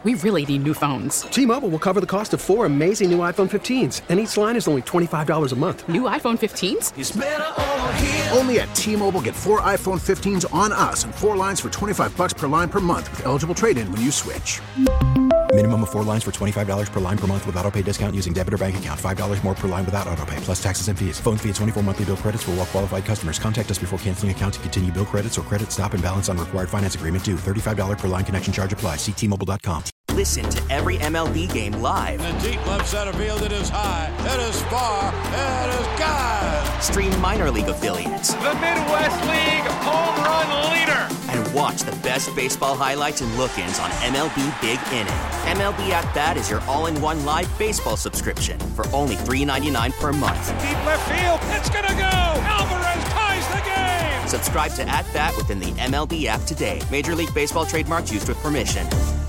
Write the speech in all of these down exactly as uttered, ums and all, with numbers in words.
we really need new phones. T-Mobile will cover the cost of four amazing new iPhone fifteens, and each line is only twenty-five dollars a month. New iPhone fifteens? It's better over here. Only at T-Mobile, get four iPhone fifteens on us and four lines for twenty-five dollars per line per month with eligible trade-in when you switch. Minimum of four lines for twenty-five dollars per line per month with autopay discount using debit or bank account. five dollars more per line without autopay, plus taxes and fees. Phone fee at twenty-four monthly bill credits for well-qualified customers. Contact us before canceling account to continue bill credits or credit stop and balance on required finance agreement due. thirty-five dollars per line connection charge applies. See T Mobile dot com. Listen to every M L B game live. In the deep left center field, it is high, it is far, it is gone. Stream minor league affiliates. The Midwest League home run leader. And watch the best baseball highlights and look-ins on M L B Big Inning. M L B At Bat is your all-in-one live baseball subscription for only three dollars and ninety-nine cents per month. Deep left field, it's gonna go. Alvarez ties the game. Subscribe to At Bat within the M L B app today. Major League Baseball trademarks used with permission.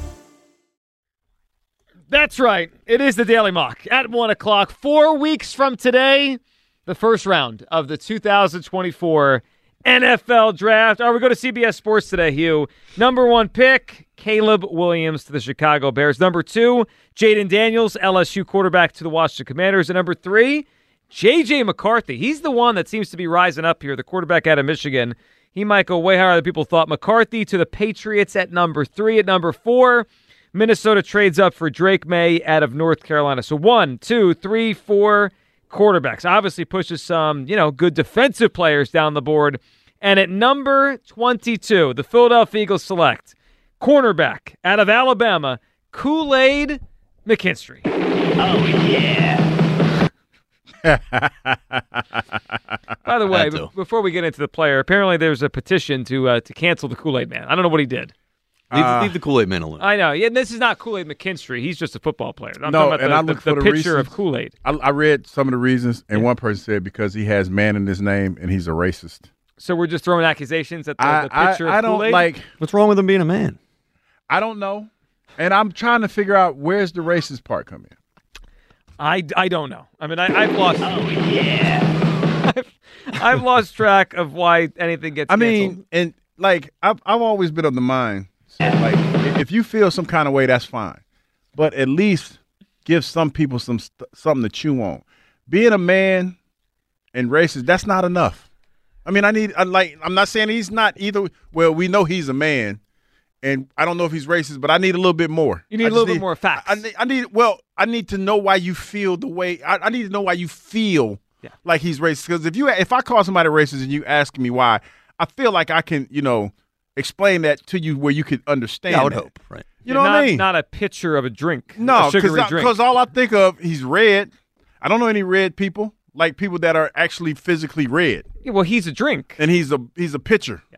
That's right. It is the Daily Mock at one o'clock. Four weeks from today, the first round of the two thousand twenty-four N F L Draft. All right, we go to C B S Sports today, Hugh. Number one pick, Caleb Williams to the Chicago Bears. Number two, Jaden Daniels, L S U quarterback to the Washington Commanders. And number three, J J McCarthy. He's the one that seems to be rising up here, the quarterback out of Michigan. He might go way higher than people thought. McCarthy to the Patriots at number three. At number four, Minnesota trades up for Drake May out of North Carolina. So one, two, three, four quarterbacks. Obviously pushes some, you know, good defensive players down the board. And at number twenty-two, the Philadelphia Eagles select cornerback out of Alabama, Kool-Aid McKinstry. Oh, yeah. By the way, b- before we get into the player, apparently there's a petition to uh, to cancel the Kool-Aid Man. I don't know what he did. Leave, Uh, leave the Kool-Aid Man alone. I know. Yeah, this is not Kool-Aid McKinstry. He's just a football player. I'm no, talking and about I the, looked the, for the the picture reasons. of Kool-Aid. I, I read some of the reasons, and one person said because he has man in his name and he's a racist. So we're just throwing accusations at the, I, the picture I, I of don't Kool-Aid? like. What's wrong with him being a man? I don't know, and I'm trying to figure out where's the racist part come in. I, I don't know. I mean, I, I've lost. Oh, yeah. I've, I've lost track of why anything gets I canceled. mean, and like I've I've always been of the mind, so, like if you feel some kind of way, that's fine, but at least give some people some st- something to chew on. Being a man and racist, that's not enough. I mean, I need I like I'm not saying he's not either. Well, we know he's a man, and I don't know if he's racist, but I need a little bit more. You need I a little need, bit more facts. I need, I need well, I need to know why you feel the way. I, I need to know why you feel yeah. like he's racist. Because if you if I call somebody racist and you ask me why, I feel like I can you know explain that to you where you could understand. Yeah, I would that. hope, right? You know not, what I mean? Not a picture of a drink. No, a sugary drink. because all I think of he's red. I don't know any red people like people that are actually physically red. Yeah, well, he's a drink, and he's a he's a pitcher. Yeah.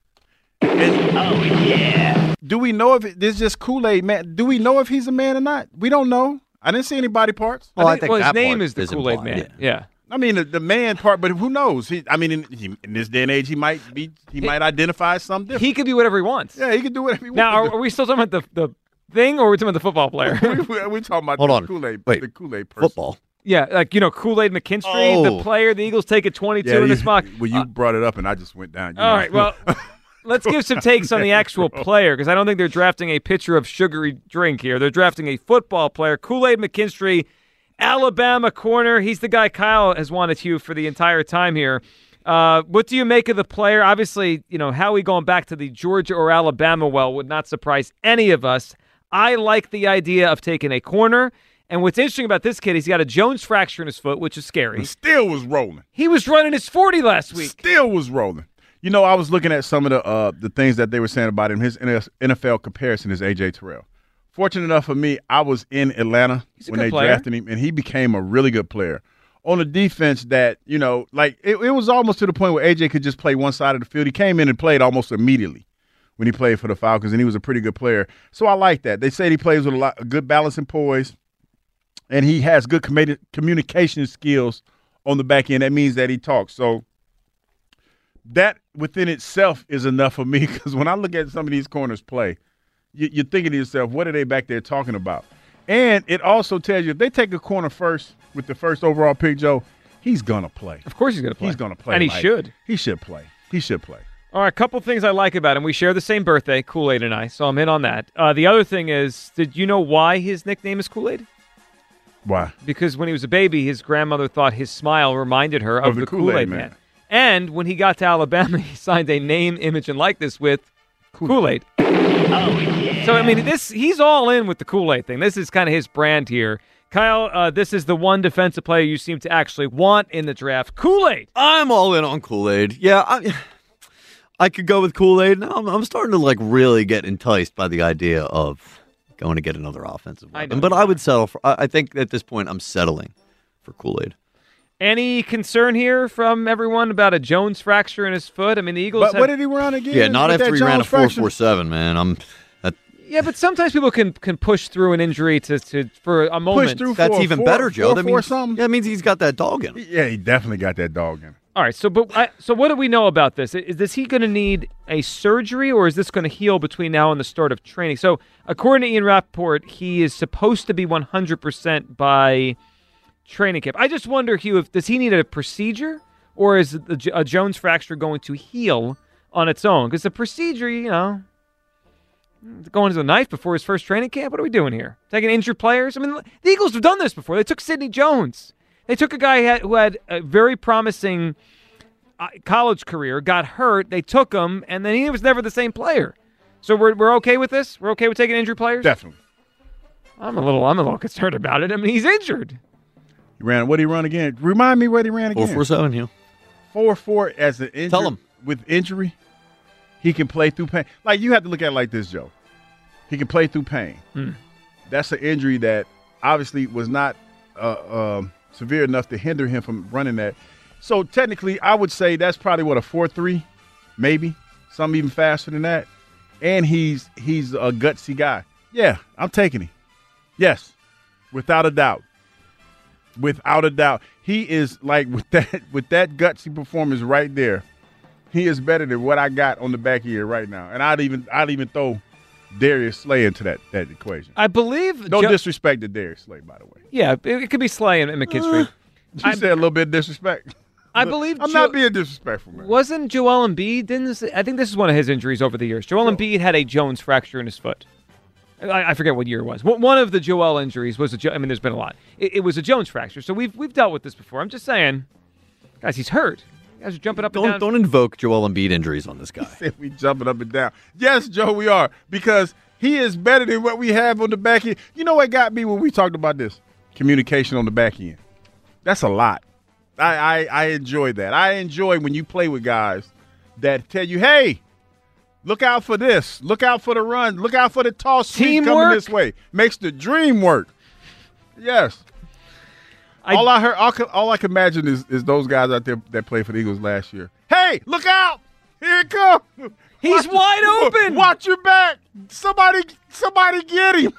And oh yeah. Do we know if it, this is just Kool-Aid Man? Do we know if he's a man or not? We don't know. I didn't see any body parts. Well, I think, think well his that name part is the is Kool-Aid implied, Man. Yeah. yeah. I mean the, the man part, but who knows? He, I mean, in, he, in this day and age, he might be he, he might identify as something different. He could be whatever he wants. Yeah, he could do whatever he now, wants. Now, are, are we still talking about the the thing, or are we talking about the football player? we, we talking about Hold the on. Kool-Aid. Wait, the Kool-Aid person. Football. Yeah, like, you know, Kool-Aid McKinstry, Oh. the player the Eagles take at twenty-two Yeah, in you, this mock. well, you Uh, brought it up, and I just went down. You all know. right, well, let's give some takes on the actual player, because I don't think they're drafting a pitcher of sugary drink here. They're drafting a football player. Kool-Aid McKinstry, Alabama corner. He's the guy Kyle has wanted Hugh for the entire time here. Uh, what do you make of the player? Obviously, you know, Howie going back to the Georgia or Alabama well would not surprise any of us. I like the idea of taking a corner. And what's interesting about this kid, he's got a Jones fracture in his foot, which is scary. And still was rolling. He was running his forty last week. Still was rolling. You know, I was looking at some of the uh, the things that they were saying about him. His N F L comparison is A J Terrell. Fortunate enough for me, I was in Atlanta when they player. drafted him, and he became a really good player. On a defense that, you know, like it, it was almost to the point where A J could just play one side of the field. He came in and played almost immediately when he played for the Falcons, and he was a pretty good player. So I like that. They say he plays with a, lot, a good balance and poise, and he has good com- communication skills on the back end. That means that he talks. So that within itself is enough for me, because when I look at some of these corners play, you, you're thinking to yourself, what are they back there talking about? And it also tells you if they take a corner first with the first overall pick, Joe, he's going to play. Of course he's going to play. He's going to play. And he like, should. He should play. He should play. All right, a couple things I like about him. We share the same birthday, Kool-Aid and I, so I'm in on that. Uh, the other thing is, did you know why his nickname is Kool-Aid? Why? Because when he was a baby, his grandmother thought his smile reminded her of, Of the the Kool-Aid, Kool-Aid man. Man. And when he got to Alabama, he signed a name, image, and likeness with Kool-Aid. Oh, yeah. So, I mean, this he's all in with the Kool-Aid thing. This is kind of his brand here. Kyle, uh, this is the one defensive player you seem to actually want in the draft. Kool-Aid. I'm all in on Kool-Aid. Yeah, I, I could go with Kool-Aid. Now I'm, I'm starting to like really get enticed by the idea of going to get another offensive I weapon. know. But I would settle for. I, I think at this point I'm settling for Kool-Aid. Any concern here from everyone about a Jones fracture in his foot? I mean, the Eagles But have... what did he run again? Yeah, not with after that he ran a Jones four fracture? four seven, man. I'm. That, Yeah, but sometimes people can can push through an injury to, to for a moment. Push through that's for a even four- better, Joe. four- That four means something? yeah, that means he's got that dog in him. Yeah, he definitely got that dog in him. All right, so but I, so what do we know about this? Is this he going to need a surgery, or is this going to heal between now and the start of training? So according to Ian Rappaport, he is supposed to be one hundred percent by training camp. I just wonder, Hugh, if does he need a procedure, or is the, a Jones fracture going to heal on its own? Because the procedure, you know, going to the knife before his first training camp. What are we doing here? Taking injured players? I mean, the Eagles have done this before. They took Sidney Jones. They took a guy who had, who had a very promising uh, college career, got hurt. They took him, and then he was never the same player. So we're we're okay with this? We're okay with taking injured players? Definitely. I'm a little I'm a little concerned about it. I mean, he's injured. He ran. What did he run again? Remind me what he ran again. Four four seven, yeah. Four four as an injury. Tell him. With injury, he can play through pain. Like, you have to look at it like this, Joe. He can play through pain. Hmm. That's an injury that obviously was not uh, um, severe enough to hinder him from running that. So technically, I would say that's probably what a four three, maybe some even faster than that. And he's he's a gutsy guy. Yeah, I'm taking him. Yes, without a doubt. Without a doubt, he is like with that with that gutsy performance right there. He is better than what I got on the back here right now, and I'd even I'd even throw Darius Slay into that that equation. I believe No Jo- disrespect to Darius Slay, by the way. Yeah, it, it could be Slay and, and McKinstry. Uh, You said a little bit of disrespect. I believe I'm Jo- not being disrespectful, man. Wasn't Joel Embiid? Didn't this, I think this is one of his injuries over the years. Joel Embiid had a Jones fracture in his foot. I, I forget what year it was. One one of the Joel injuries was a. Jo- I mean, there's been a lot. It, it was a Jones fracture. So we've we've dealt with this before. I'm just saying, guys, he's hurt. You guys are jumping up and Don't down. don't invoke Joel Embiid injuries on this guy. Said we jumping up and down. Yes, Joe, we are, because he is better than what we have on the back end. You know what got me when we talked about this? Communication on the back end. That's a lot. I, I, I enjoy that. I enjoy when you play with guys that tell you, hey, look out for this. Look out for the run. Look out for the toss sweep coming Teamwork. this way. Makes the dream work. Yes. I- all I heard, all, I- all I can imagine is, is those guys out there that played for the Eagles last year. Hey, look out! Here it comes. He's Watch- wide open. Watch your back. Somebody, somebody get him.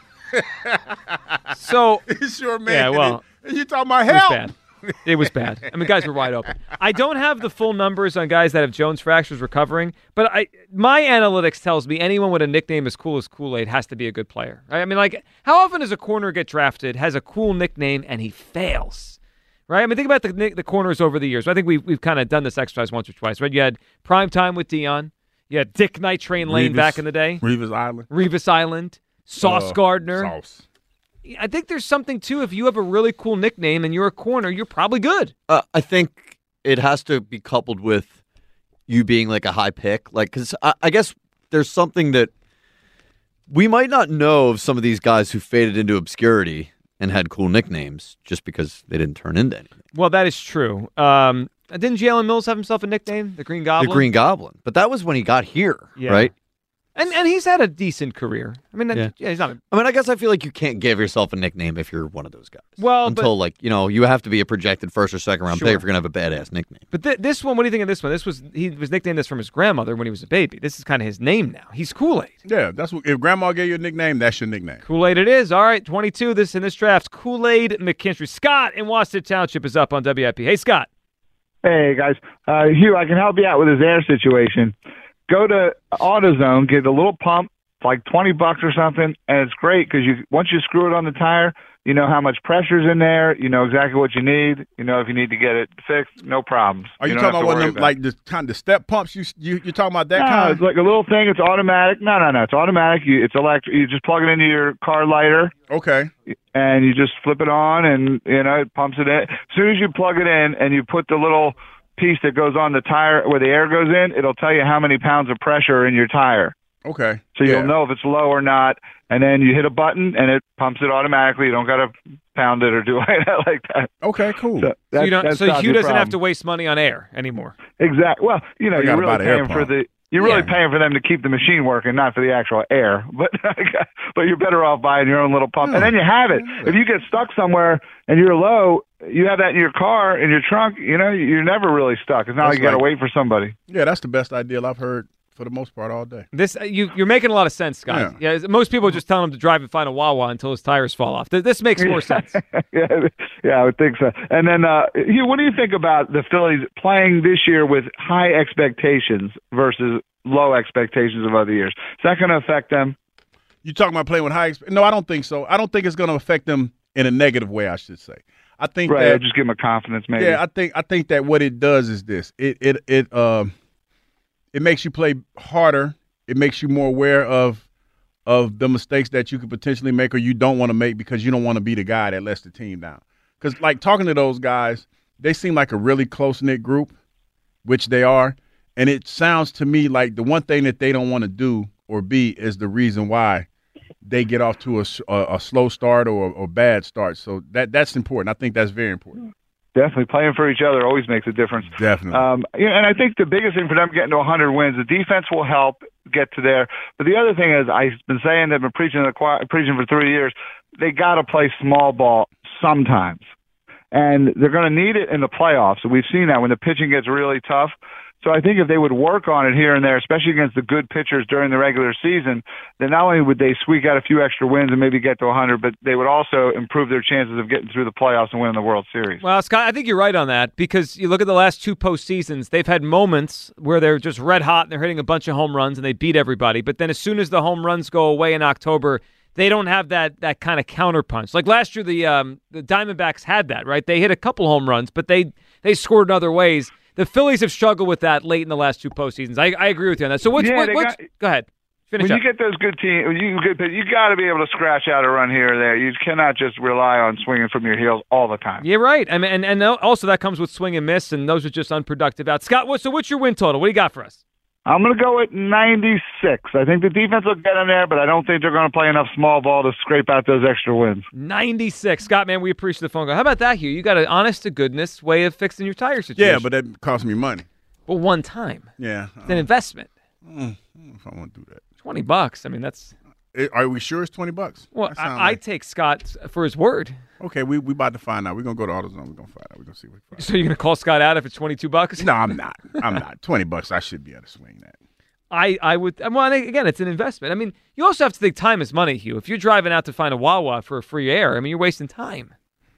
So It's your man. Yeah, well, and you talking about it was help? bad. It was bad. I mean, guys were wide open. I don't have the full numbers on guys that have Jones fractures recovering, but I my analytics tells me anyone with a nickname as cool as Kool-Aid has to be a good player. Right? I mean, like, how often does a corner get drafted, has a cool nickname, and he fails? Right? I mean, think about the the corners over the years. I think we've, we've kind of done this exercise once or twice. Right? You had Prime Time with Dion. You had Dick Night Train Lane Revis- back in the day. Revis Island. Revis Island. Sauce Uh, Gardner. Sauce. I think there's something, too. If you have a really cool nickname and you're a corner, you're probably good. Uh, I think it has to be coupled with you being like a high pick. Like, because I, I guess there's something that we might not know of some of these guys who faded into obscurity and had cool nicknames just because they didn't turn into anything. Well, that is true. Um, didn't Jalen Mills have himself a nickname? The Green Goblin? The Green Goblin. But that was when he got here, Yeah. right? And and he's had a decent career. I mean, yeah, Yeah. he's not a... I mean, I guess I feel like you can't give yourself a nickname if you're one of those guys. Well, Until, but, like, you know, you have to be a projected first or second round Sure. pick if you're going to have a badass nickname. but th- this one, what do you think of this one? This was He was nicknamed this from his grandmother when he was a baby. This is kind of his name now. He's Kool-Aid. Yeah, that's what. If Grandma gave you a nickname, that's your nickname. Kool-Aid it is. All right, twenty-two this in this draft. Kool-Aid McKinstry. Scott in Washington Township is up on W I P. Hey, Scott. Hey, guys. Uh, Hugh, I can help you out with his air situation. Go to AutoZone, get a little pump, It's like twenty bucks or something, and it's great because you once you screw it on the tire, you know how much pressure's in there. You know exactly what you need. You know if you need to get it fixed, no problems. Are you, you talking about one of them, about like the kind of the step pumps? You you you're talking about that no, kind? It's like a little thing. It's automatic. No, no, no. It's automatic. You, it's electric. You just plug it into your car lighter. Okay. And you just flip it on, and you know it pumps it in. As soon as you plug it in, and you put the little piece that goes on the tire where the air goes in, it'll tell you how many pounds of pressure in your tire. Okay. So yeah. you'll know if it's low or not, and then you hit a button, and it pumps it automatically. You don't got to pound it or do that like that. Okay, cool. So, So, you don't, so Hugh doesn't problem. have to waste money on air anymore. Exactly. Well, you know, You you're gotta buy really the air paying for pump. the you're really Yeah. paying for them to keep the machine working, not for the actual air. But but you're better off buying your own little pump, and then you have it. If you get stuck somewhere and you're low, you have that in your car, in your trunk. You know, you're never really stuck. It's not That's like you got to like- wait for somebody. Yeah, that's the best idea I've heard for the most part all day. This uh, you you're making a lot of sense, Scott. Yeah. most people just tell him to drive and find a Wawa until his tires fall off. Th- This makes more sense. yeah, yeah, I would think so. And then, uh, Hugh, what do you think about the Phillies playing this year with high expectations versus low expectations of other years? Is that going to affect them? You talking about playing with high? Exp- no, I don't think so. I don't think it's going to affect them in a negative way, I should say. I think Right, that just give them a confidence, maybe. Yeah, I think I think that what it does is this. It it it um it makes you play harder. It makes you more aware of of the mistakes that you could potentially make or you don't want to make because you don't want to be the guy that lets the team down. Because like talking to those guys, they seem like a really close knit group, which they are. And it sounds to me like the one thing that they don't want to do or be is the reason why they get off to a, a, a slow start or a bad start. So that that's important. I think that's very important. Definitely. Playing for each other always makes a difference. Definitely. Um, yeah, and I think the biggest thing for them getting to one hundred wins, the defense will help get to there. But the other thing is, I've been saying, I've been preaching, the choir, preaching for three years, they got to play small ball sometimes. And they're going to need it in the playoffs. So we've seen that when the pitching gets really tough. So I think if they would work on it here and there, especially against the good pitchers during the regular season, then not only would they squeak out a few extra wins and maybe get to one hundred, but they would also improve their chances of getting through the playoffs and winning the World Series. Well, Scott, I think you're right on that because you look at the last two postseasons, they've had moments where they're just red hot and they're hitting a bunch of home runs and they beat everybody. But then as soon as the home runs go away in October, they don't have that that kind of counterpunch. Like last year, the um, the Diamondbacks had that, right? They hit a couple home runs, but they they scored in other ways. The Phillies have struggled with that late in the last two postseasons. I, I agree with you on that. So what's, Yeah, what, they what's got- go ahead. Finish when up. you get those good teams, you get you got to be able to scratch out a run here or there. You cannot just rely on swinging from your heels all the time. You're right. I mean, and, and also that comes with swing and miss, and those are just unproductive outs. Scott, what, so what's your win total? What do you got for us? I'm going to go at ninety-six. I think the defense will get them there, but I don't think they're going to play enough small ball to scrape out those extra wins. ninety-six. Scott, man, we appreciate the phone call. How about that, Hugh? You got an honest-to-goodness way of fixing your tire situation. Yeah, but that costs me money. Well, one time. Yeah. It's an investment. Mm, I don't know if I want to do that. twenty bucks. I mean, that's... Eh, Are we sure it's twenty bucks? Well, That sound I, I like- take Scott for his word. Okay, we we about to find out. We're gonna go to AutoZone. We're gonna find out. We're gonna see what. So you're going to call Scott out if it's twenty-two bucks? No, I'm not. I'm not. Twenty bucks. I should be able to swing that. I, I would, well, again, it's an investment. I mean, you also have to think time is money, Hugh. If you're driving out to find a Wawa for a free air, I mean, you're wasting time.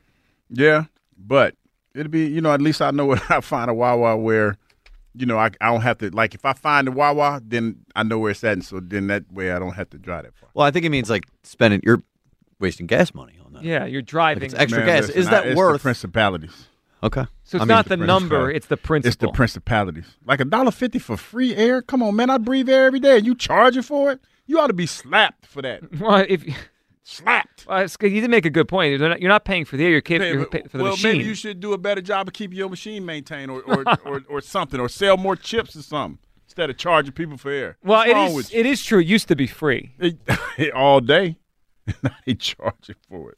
Yeah, but it'll be, you know, at least I know when I find a Wawa where, you know, I, I don't have to, like, if I find a Wawa, then I know where it's at, and so then that way I don't have to drive that far. Well, I think it means, like, spending, you're wasting gas money on that. Yeah, you're driving. Like it's extra Man, gas. listen, Is I- that it's worth? the principalities. Okay. So it's I mean, not the the number, principal. it's the principle. It's the principalities. Like a dollar fifty for free air. Come on, man! I breathe air every day, and you charging for it? You ought to be slapped for that. Well, if Slapped. well, it's, you did make a good point. You're not, you're not paying for the air. You're, paying, you're paying for the well, machine. maybe you should do a better job of keeping your machine maintained, or or, or or something, or sell more chips or something instead of charging people for air. well, What's it wrong is. with you? It is true. It used to be free. It- all day. Now they charging for it.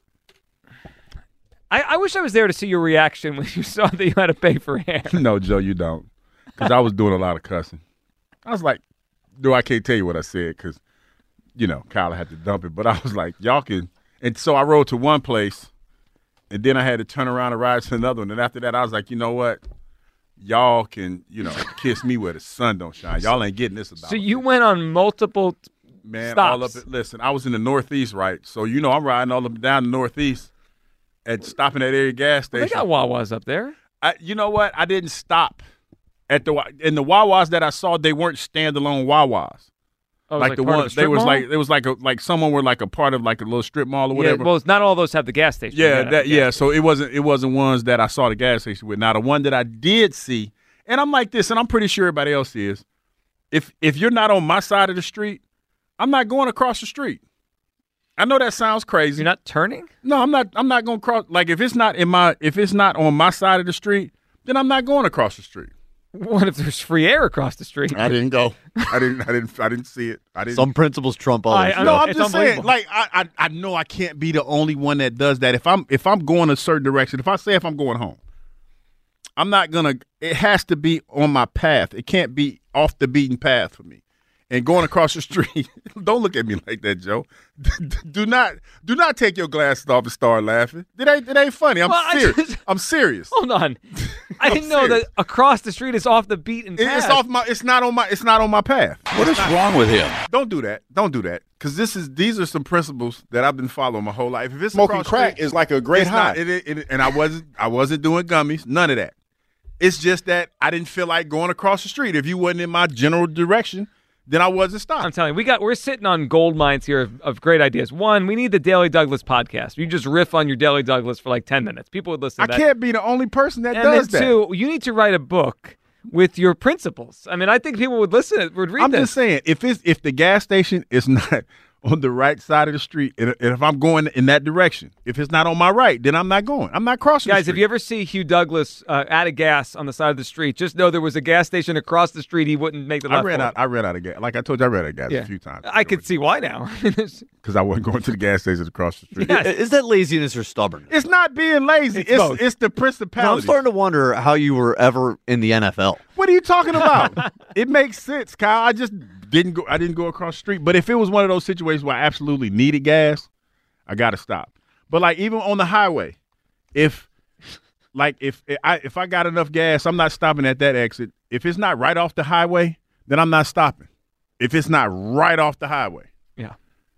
I, I wish I was there to see your reaction when you saw that you had to pay for air. No, Joe, you don't. Because I was doing a lot of cussing. I was like, no, I can't tell you what I said because, you know, Kyle had to dump it. But I was like, y'all can. And so I rode to one place, and then I had to turn around and ride to another one. And after that, I was like, you know what? Y'all can, you know, kiss me where the sun don't shine. Y'all ain't getting this about So you went on multiple Man, stops. all up it. Listen, I was in the Northeast, right? So, you know, I'm riding all up and down the Northeast and stopping at every gas Well, station. they got Wawas up there. I, you know what? I didn't stop at the in the Wawas that I saw. They weren't standalone Wawas. Oh, like, like the part of one a strip they was mall? like it was like a like someone were like a part of like a little strip mall or whatever. Yeah, well, not all those have the gas station. Yeah, that yeah. So it wasn't it wasn't ones that I saw the gas station with. Now the one that I did see, and I'm like this, and I'm pretty sure everybody else is. If if you're not on my side of the street, I'm not going across the street. I know that sounds crazy. You're not turning? No, I'm not. I'm not going to cross. Like if it's not in my if it's not on my side of the street, then I'm not going across the street. What if there's free air across the street? I didn't go. I didn't. I didn't. I didn't see it. I didn't. Some principles trump others. I, I, no, I'm just saying. Like I, I, I know I can't be the only one that does that. If I'm, if I'm going a certain direction, if I say if I'm going home, I'm not gonna. It has to be on my path. It can't be off the beaten path for me. And going across the street, don't look at me like that, Joe. do not, do not take your glasses off and start laughing. It ain't, it ain't funny. I'm well, serious. Just, I'm serious. Hold on, I didn't know serious. that across the street is off the beaten path. It's off my. It's not on my. It's not on my path. What is wrong with him? Don't do that. Don't do that. Because this is these are some principles that I've been following my whole life. If it's smoking crack street, is like a great high, not, it, it, it, and I wasn't. I wasn't doing gummies. None of that. It's just that I didn't feel like going across the street. If you wasn't in my general direction, then I wasn't stopped. I'm telling you, we got we're sitting on gold mines here of, of great ideas. One, we need the Daily Douglas podcast. You just riff on your Daily Douglas for like ten minutes. People would listen to I that. can't be the only person that and does then that. Two, you need to write a book with your principles. I mean, I think people would listen, would read I'm this. just saying, if it's if the gas station is not on the right side of the street, and if I'm going in that direction, if it's not on my right, then I'm not going. I'm not crossing Guys, the street. if you ever see Hugh Douglas uh, out of gas on the side of the street, just know there was a gas station across the street. He wouldn't make the left I ran one. out. I ran out of gas. Like I told you, I ran out of gas Yeah. a few times. I could see why now. Because I wasn't going to the gas station across the street. Yes. Is that laziness or stubbornness? It's not being lazy. It's It's both. it's the I'm principality. starting to wonder how you were ever in the N F L. What are you talking about? It makes sense, Kyle. I just didn't go. I didn't go across the street. But if it was one of those situations where I absolutely needed gas, I got to stop. But like even on the highway, if like if I if I got enough gas, I'm not stopping at that exit. If it's not right off the highway, then I'm not stopping. If it's not right off the highway. Yeah.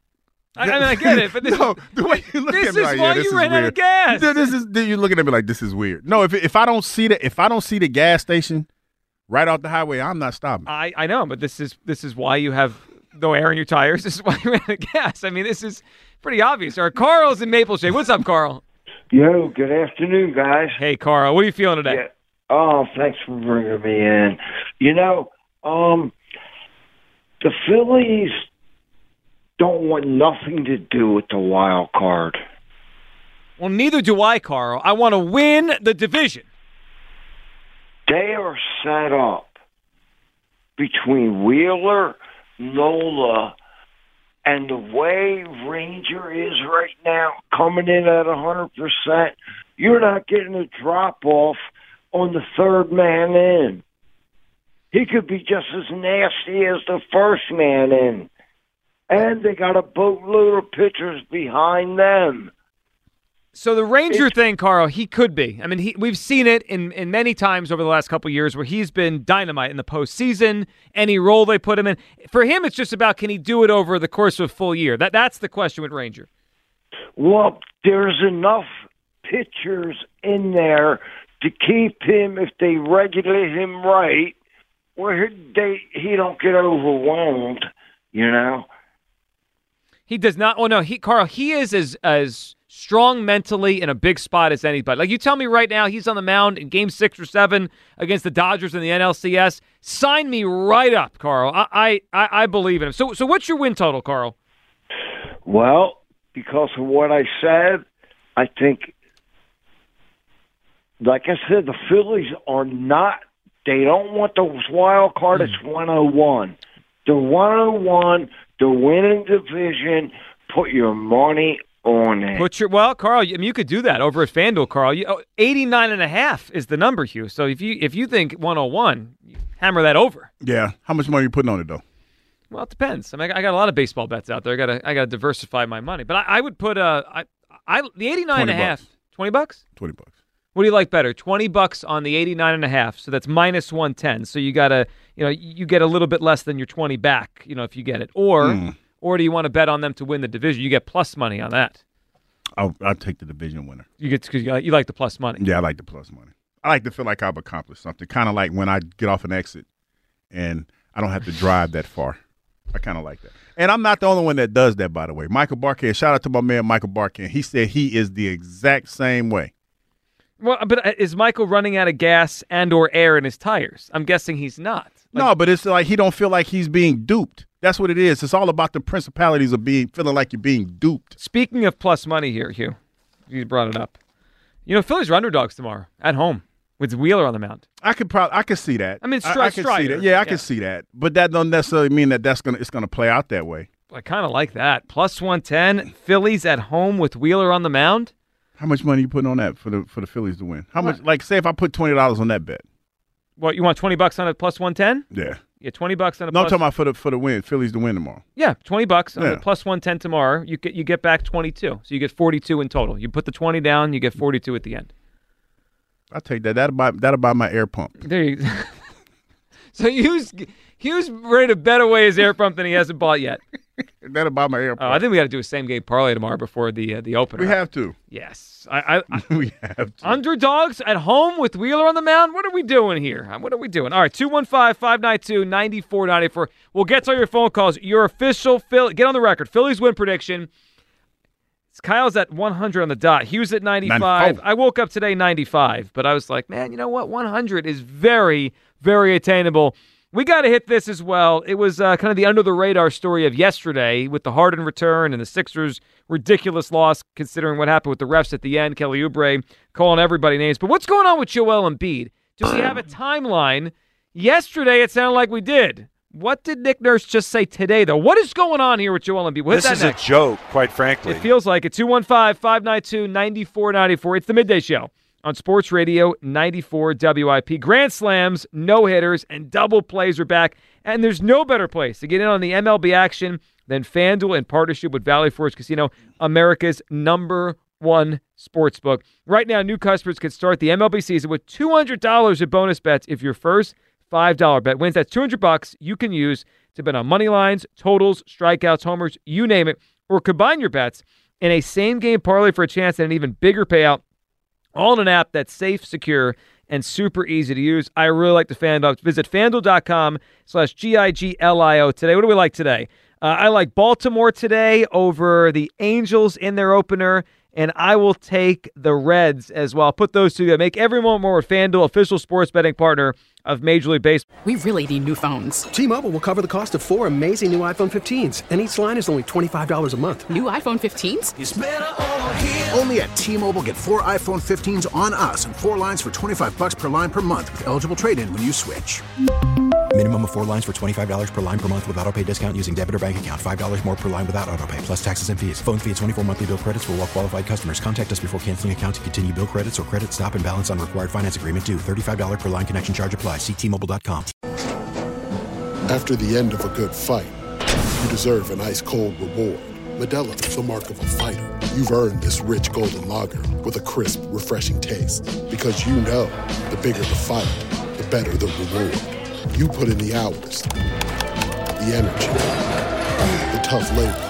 I, I mean, I get it, but this, no, the way you look this at me is like, why yeah, this you is ran weird. out of gas. This is you're looking at me like this is weird. No, if if I don't see the if I don't see the gas station right off the highway, I'm not stopping. I, I know, but this is this is why you have no air in your tires. This is why you ran out of gas. I mean, this is pretty obvious. All right, Carl's in Maple Shade. What's up, Carl? Yo, good afternoon, guys. Hey, Carl. What are you feeling today? Yeah. Oh, thanks for bringing me in. You know, um, the Phillies don't want nothing to do with the wild card. Well, neither do I, Carl. I want to win the division. They are set up between Wheeler, Nola, and the way Ranger is right now, coming in at one hundred percent, you're not getting a drop-off on the third man in. He could be just as nasty as the first man in. And they got a boatload of pitchers behind them. So the Ranger it's, thing, Carl, he could be. I mean, he, we've seen it in, in many times over the last couple of years where he's been dynamite in the postseason, any role they put him in. For him, it's just about can he do it over the course of a full year. That That's the question with Ranger. Well, there's enough pitchers in there to keep him, if they regulate him right, where they he don't get overwhelmed, you know? He does not. Oh, no, he Carl, he is as as strong mentally in a big spot as anybody. Like, you tell me right now he's on the mound in game six or seven against the Dodgers in the N L C S. Sign me right up, Carl. I I, I believe in him. So, so what's your win total, Carl? Well, because of what I said, I think, like I said, the Phillies are not, they don't want the wild card. It's one oh one. The one oh one, the winning division, put your money on it. Put your, well, Carl, I mean, you could do that over at FanDuel, Carl. You, oh, eighty-nine and a half is the number, Hugh. So if you if you think one oh one, you hammer that over. Yeah. How much money are you putting on it, though? Well, it depends. I mean, I got a lot of baseball bets out there. I got to I got to diversify my money. But I, I would put uh, I I the eighty-nine and a half. Bucks. twenty bucks? twenty bucks. What do you like better? twenty bucks on the eighty-nine and a half. So that's minus one ten. So you got to, you know, you get a little bit less than your twenty back, you know, if you get it. Or mm. or do you want to bet on them to win the division? You get plus money on that. I'll, I'll take the division winner. You get because you like the plus money. Yeah, I like the plus money. I like to feel like I've accomplished something. Kind of like when I get off an exit and I don't have to drive that far. I kind of like that. And I'm not the only one that does that, by the way. Michael Barkin, shout out to my man Michael Barkin. He said he is the exact same way. Well, but is Michael running out of gas and or air in his tires? I'm guessing he's not. Like, no, but it's like he don't feel like he's being duped. That's what it is. It's all about the principalities of being feeling like you're being duped. Speaking of plus money here, Hugh, you brought it up. You know, Phillies are underdogs tomorrow at home with Wheeler on the mound. I could probably, I could see that. I mean, stri- I, I could see that. Yeah, I yeah. could see that. But that don't necessarily mean that that's gonna it's gonna play out that way. I kind of like that. Plus one ten, Phillies at home with Wheeler on the mound. How much money you putting on that for the for the Phillies to win? How what? much? Like, say if I put twenty dollars on that bet. What, you want twenty bucks on a plus one ten? Yeah. Yeah, twenty bucks on a no, plus. I'm talking about for the for the win, Phillies to win tomorrow. Yeah, twenty bucks on yeah. a plus one ten tomorrow. You get you get back twenty-two, so you get forty-two in total. You put the twenty down, you get forty-two at the end. I'll take that. That'll buy that'll buy my air pump. There you. So Hugh's Hugh's ready to bet away his air pump that he hasn't bought yet. That'll buy my air pump. Oh, I think we got to do a same game parlay tomorrow before the uh, the opener. We have to. Yes, I. I, I we have to. Underdogs at home with Wheeler on the mound. What are we doing here? What are we doing? All right, two one five, five nine two, nine four nine four. We'll get to all your phone calls. Your official Phil. Get on the record. Phillies win prediction. Kyle's at one hundred on the dot. Hughes at ninety-five. ninety-four. I woke up today ninety-five, but I was like, man, you know what? one hundred is very, very attainable. We got to hit this as well. It was uh, kind of the under-the-radar story of yesterday with the Harden return and the Sixers' ridiculous loss, considering what happened with the refs at the end. Kelly Oubre calling everybody names. But what's going on with Joel Embiid? Do we have a timeline? Yesterday, it sounded like we did. What did Nick Nurse just say today, though? What is going on here with Joel Embiid? What's this is next? a joke, quite frankly. It feels like it. two one five, five nine two, nine four nine four. It's the Midday Show on Sports Radio ninety-four W I P. Grand slams, no-hitters, and double plays are back. And there's no better place to get in on the M L B action than FanDuel in partnership with Valley Forge Casino, America's number one sportsbook. Right now, new customers can start the M L B season with two hundred dollars in bonus bets if your first five dollar bet wins. That's two hundred bucks you can use to bet on money lines, totals, strikeouts, homers, you name it, or combine your bets in a same-game parlay for a chance at an even bigger payout, all in an app that's safe, secure, and super easy to use. I really like the FanDuel. Visit FanDuel.com slash G-I-G-L-I-O today. What do we like today? Uh, I like Baltimore today over the Angels in their opener, and I will take the Reds as well. Put those two together. Make every moment more with FanDuel, official sports betting partner of Major League Baseball. We really need new phones. T-Mobile will cover the cost of four amazing new iPhone fifteens, and each line is only twenty-five dollars a month. New iPhone fifteens? It's better over here. Only at T-Mobile, get four iPhone fifteens on us and four lines for twenty-five bucks per line per month with eligible trade-in when you switch. Minimum of four lines for twenty-five dollars per line per month with autopay discount using debit or bank account. five dollars more per line without autopay, plus taxes and fees. Phone fee at twenty-four monthly bill credits for well-qualified customers. Contact us before canceling account to continue bill credits or credit stop and balance on required finance agreement due. thirty-five dollars per line connection charge applies. See T Mobile dot com. After the end of a good fight, you deserve an ice-cold reward. Modelo is the mark of a fighter. You've earned this rich golden lager with a crisp, refreshing taste. Because you know, the bigger the fight, the better the reward. You put in the hours, the energy, the tough labor.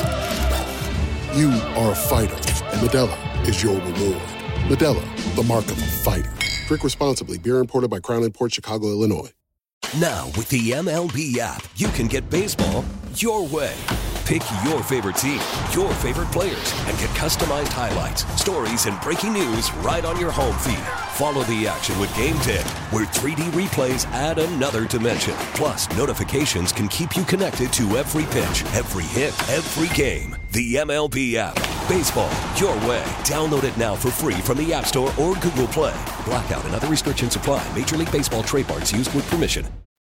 You are a fighter, and Modelo is your reward. Modelo, the mark of a fighter. Drink responsibly. Beer imported by Crown Imports, Chicago, Illinois. Now, with the M L B app, you can get baseball your way. Pick your favorite team, your favorite players, and get customized highlights, stories, and breaking news right on your home feed. Follow the action with Game ten, where three D replays add another dimension. Plus, notifications can keep you connected to every pitch, every hit, every game. The M L B app. Baseball your way. Download it now for free from the App Store or Google Play. Blackout and other restrictions apply. Major League Baseball trademarks used with permission.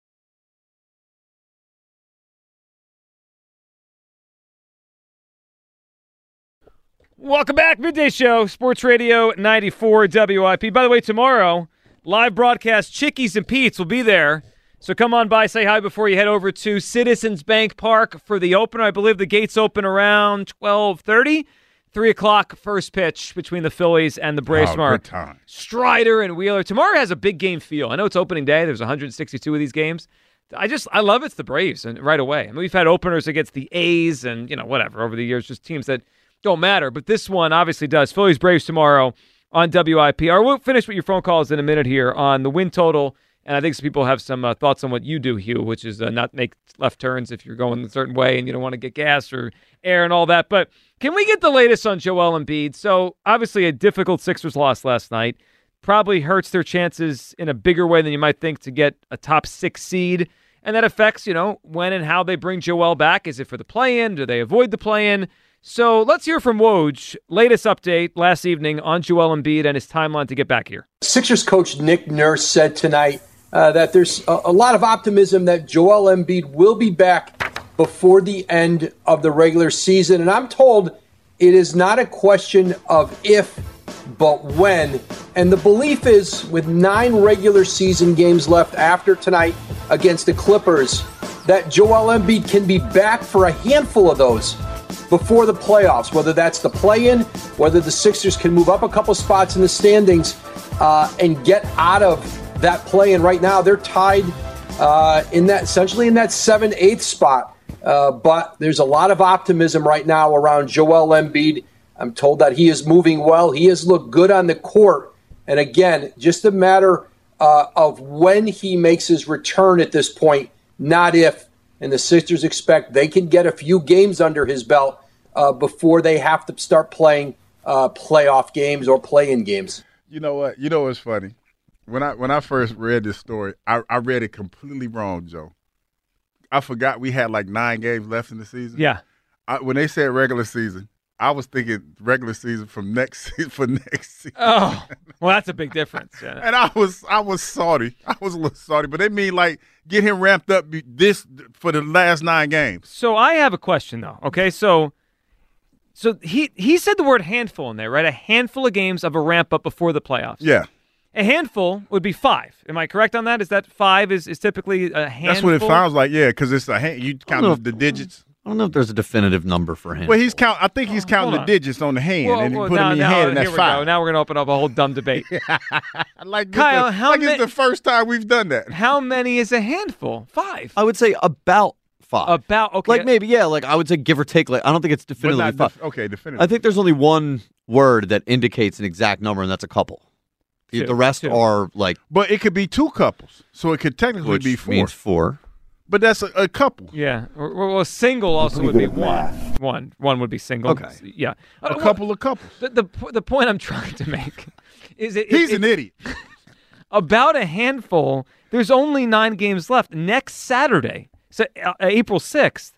Welcome back, Midday Show, Sports Radio ninety-four W I P. By the way, tomorrow, live broadcast, Chickies and Pete's will be there. So come on by, say hi before you head over to Citizens Bank Park for the opener. I believe the gates open around twelve thirty. three o'clock first pitch between the Phillies and the Braves. Oh, tomorrow. good time. Strider and Wheeler. Tomorrow has a big game feel. I know it's opening day. There's one hundred sixty-two of these games. I just, I love it's the Braves and right away. I mean, we've had openers against the A's and, you know, whatever over the years, just teams that don't matter, but this one obviously does. Phillies Braves tomorrow on W I P. All right, we'll finish with your phone calls in a minute here on the win total And I think some people have some uh, thoughts on what you do, Hugh, which is uh, not make left turns if you're going a certain way and you don't want to get gas or air and all that. But can we get the latest on Joel Embiid? So obviously a difficult Sixers loss last night. Probably hurts their chances in a bigger way than you might think to get a top six seed. And that affects, you know, when and how they bring Joel back. Is it for the play-in? Do they avoid the play-in? So let's hear from Woj. Latest update last evening on Joel Embiid and his timeline to get back here. Sixers coach Nick Nurse said tonight uh, that there's a, a lot of optimism that Joel Embiid will be back before the end of the regular season. And I'm told it is not a question of if, but when. And the belief is with nine regular season games left after tonight against the Clippers, that Joel Embiid can be back for a handful of those before the playoffs, whether that's the play-in, whether the Sixers can move up a couple spots in the standings uh, and get out of that play-in. Right now, they're tied uh, in that, essentially in that seventh, eighth spot. Uh, but there's a lot of optimism right now around Joel Embiid. I'm told that he is moving well. He has looked good on the court. And again, just a matter uh, of when he makes his return at this point, not if. And the Sixers expect they can get a few games under his belt uh, before they have to start playing uh, playoff games or play-in games. You know what? You know what's funny? When I when I first read this story, I, I read it completely wrong, Joe. I forgot we had like nine games left in the season. Yeah. I, when they said regular season, I was thinking regular season from next season for next season. Oh, well, that's a big difference. Yeah. And I was I was salty. I was a little salty, but they mean like get him ramped up this for the last nine games. So I have a question though. Okay, so so he he said the word handful in there, right? A handful of games of a ramp up before the playoffs. Yeah. A handful would be five. Am I correct on that? Is that five is, is typically a handful? That's what it sounds like, yeah, because it's a hand, you count the digits. I don't know if there's a definitive number for him. Well, he's count. I think he's counting the digits on the hand, well, and he well, put now, them in your now, hand, and that's here we five. Go. Now we're going to open up a whole dumb debate. like Kyle, the, how like ma- it's the first time we've done that. How many is a handful? Five. I would say about five. About okay. Like maybe yeah. Like I would say give or take. Like I don't think it's definitively not five. Def- okay, definitively. I think there's only one word that indicates an exact number, and that's a couple. Two, the rest two. are like. But it could be two couples, so it could technically which be four. Means four. But that's a, a couple. Yeah. Or, well, a single also would be one. One. One would be single. Okay. Yeah. A Uh, couple of couples. The, the the point I'm trying to make is it, He's it, an idiot. About a handful. There's only nine games left. Next Saturday, so uh, April sixth,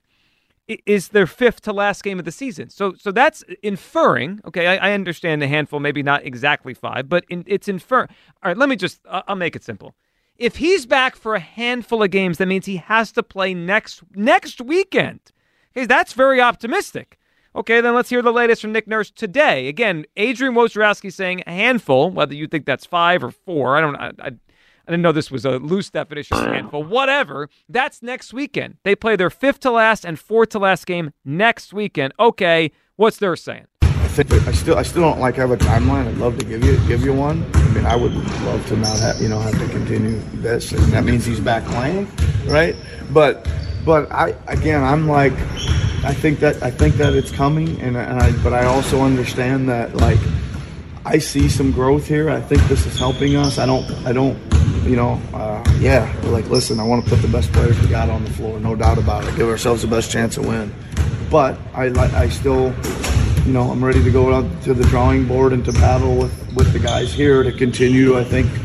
is their fifth to last game of the season. So so that's inferring. Okay, I, I understand a handful, maybe not exactly five, but in, it's infer. All right, let me just. Uh, I'll make it simple. If he's back for a handful of games, that means he has to play next next weekend. Okay, that's very optimistic. Okay, then let's hear the latest from Nick Nurse today. Again, Adrian Wojnarowski saying a handful, whether you think that's five or four. I don't I, I, I didn't know this was a loose definition of a handful. Whatever. That's next weekend. They play their fifth to last and fourth to last game next weekend. Okay, what's Nurse saying? I think I still I still don't like have a timeline. I'd love to give you give you one. I mean, I would love to not have you know have to continue this, and that means he's back playing, right? But but I again I'm like I think that I think that it's coming, and, and I but I also understand that like I see some growth here. I think this is helping us. I don't I don't you know uh, yeah like listen. I want to put the best players we got on the floor, no doubt about it. Give ourselves the best chance to win. But I I still. You know, I'm ready to go out to the drawing board and to battle with, with the guys here to continue, I think,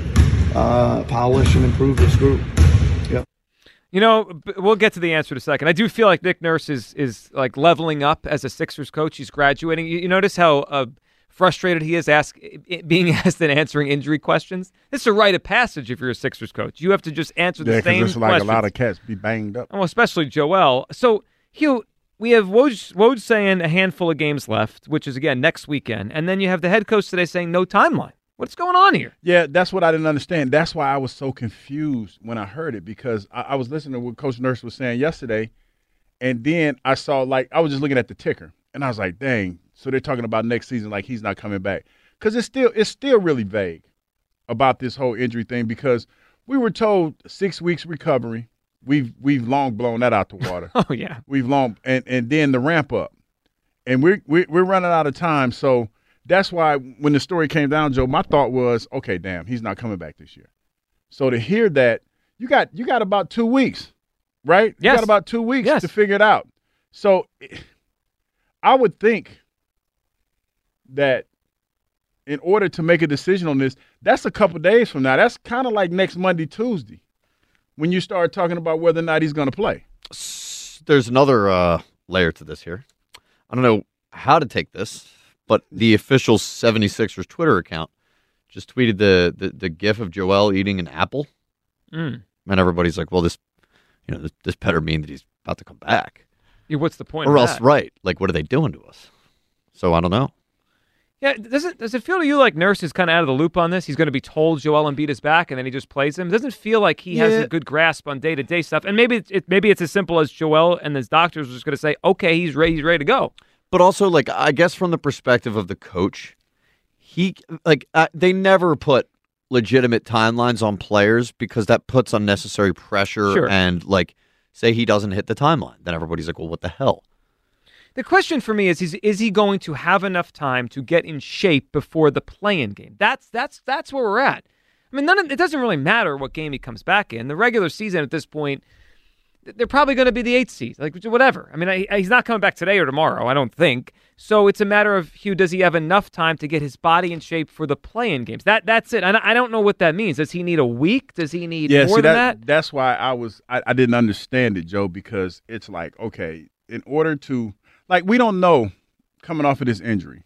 uh, polish and improve this group. Yep. You know, we'll get to the answer in a second. I do feel like Nick Nurse is, is like leveling up as a Sixers coach. He's graduating. You, you notice how uh, frustrated he is ask, being asked and answering injury questions? This is a rite of passage if you're a Sixers coach. You have to just answer the yeah, same it's like questions. a lot of cats be banged up. Well, especially Joel. So, Hugh, we have Woj, Woj saying a handful of games left, which is, again, next weekend. And then you have the head coach today saying no timeline. What's going on here? Yeah, that's what I didn't understand. That's why I was so confused when I heard it, because I, I was listening to what Coach Nurse was saying yesterday, and then I saw, like, I was just looking at the ticker, and I was like, dang, so they're talking about next season like he's not coming back. Because it's still, it's still really vague about this whole injury thing, because we were told six weeks recovery. We've we've long blown that out the water. Oh yeah, we've long and, and then the ramp up, and we're we're we're running out of time. So that's why when the story came down, Joe, my thought was, okay, damn, he's not coming back this year. So to hear that, you got you got about two weeks, right? Yes. You got about two weeks Yes. to figure it out. So I would think that in order to make a decision on this, that's a couple days from now. That's kind of like next Monday, Tuesday, when you start talking about whether or not he's going to play. There's another uh, layer to this here. I don't know how to take this, but the official seventy-sixers Twitter account just tweeted the, the, the gif of Joel eating an apple. Mm. And everybody's like, well, this you know, this, this better mean that he's about to come back. Yeah, what's the point Or of else, that? right, like, what are they doing to us? So I don't know. Yeah, does it does it feel to you like Nurse is kind of out of the loop on this? He's going to be told Joel Embiid is back, and then he just plays him. It doesn't feel like he has Yeah. a good grasp on day to day stuff. And maybe it's, it, maybe it's as simple as Joel and his doctors are just going to say, okay, he's ready, he's ready to go. But also, like, I guess from the perspective of the coach, he like uh, they never put legitimate timelines on players because that puts unnecessary pressure. Sure. And like, say he doesn't hit the timeline, then everybody's like, well, what the hell? The question for me is, is is he going to have enough time to get in shape before the play-in game? That's that's that's where we're at. I mean, none of, it doesn't really matter what game he comes back in. The regular season at this point, they're probably going to be the eighth seed, like whatever. I mean, I, he's not coming back today or tomorrow, I don't think. So it's a matter of, Hugh, does he have enough time to get his body in shape for the play-in games? That that's it. And I don't know what that means. Does he need a week? Does he need Yeah, more see, than that, that? That's why I was I, I didn't understand it, Joe, because it's like, okay, in order to like we don't know coming off of this injury.